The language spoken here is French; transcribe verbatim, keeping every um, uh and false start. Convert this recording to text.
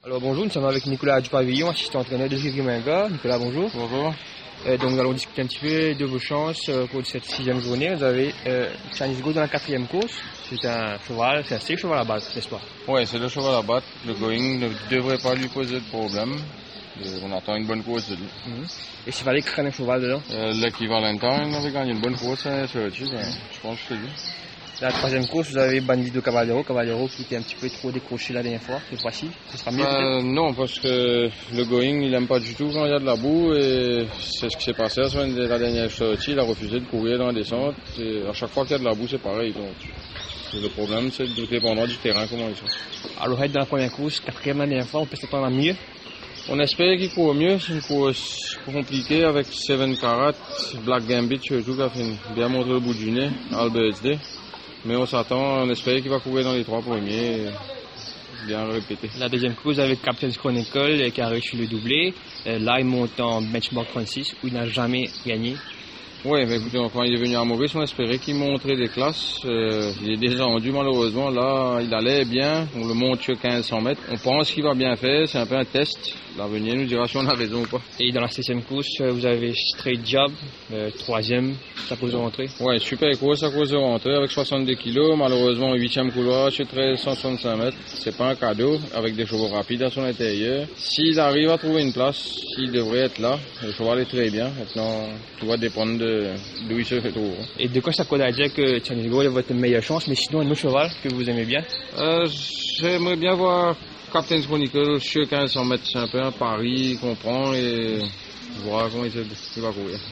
Alors bonjour, nous sommes avec Nicolas Dupavillon, assistant entraîneur de Zigrimenga. Nicolas, bonjour. Bonjour. Euh, donc nous allons discuter un petit peu de vos chances euh, pour cette sixième journée. Vous avez euh, Chinese Go dans la quatrième course. C'est un cheval, c'est un safe cheval à base, n'est-ce pas? Oui, c'est le cheval à battre. Le going ne devrait pas lui poser de problème. Euh, on attend une bonne course de lui. Mm-hmm. Et s'il fallait craindre un cheval dedans? Euh, Lucky Valentine avait gagné une bonne course à Searchy, ben, je pense que c'est lui. La troisième course, vous avez Bandido Cavallero. Cavallero qui était un petit peu trop décroché la dernière fois. Cette fois-ci, ce sera mieux Euh, non, parce que le going, il n'aime pas du tout quand il y a de la boue. Et c'est ce qui s'est passé la semaine de la dernière Searchy. Il a refusé de courir dans la descente. Et à chaque fois qu'il y a de la boue, c'est pareil. Donc, le problème, c'est de dépendre du terrain, comment ils sont. Alors, être dans la première course, quatrième la dernière fois, on peut s'attendre à mieux. On espère qu'il court mieux. C'est une course compliquée avec Seven Carat, Black Gambit surtout, qui a fait bien montrer le bout du nez, Albert's Day. Mais on s'attend, on espère qu'il va courir dans les trois premiers, bien répété. La deuxième course avec Captain's Chronicle qui a réussi le doublé. Là, il monte en benchmark trente-six où il n'a jamais gagné. Oui, mais écoutez, quand il est venu à Maurice, on espérait qu'il montrait des classes. Euh, il est descendu malheureusement. Là, il allait bien. On le monte sur quinze cents mètres. On pense qu'il va bien faire. C'est un peu un test. L'avenir nous dira si on a raison ou pas. Et dans la septième course, vous avez Straight Job, euh, troisième, sa course de rentrée. Oui, super course, sa course de rentrée avec soixante-deux kilos. Malheureusement, huitième couloir sur treize cent soixante-cinq mètres. C'est pas un cadeau avec des chevaux rapides à son intérieur. S'il arrive à trouver une place, il devrait être là. Le cheval est très bien. Maintenant, tout va dépendre de d'où il se retrouve. Et de quoi ça colle à dire que Chinese Go est votre meilleure chance, mais sinon un autre cheval que vous aimez bien? euh, J'aimerais bien voir Captain's Chronicle sur quinze cents mètres. C'est un peu un pari qu'on prend et voir comment il va courir.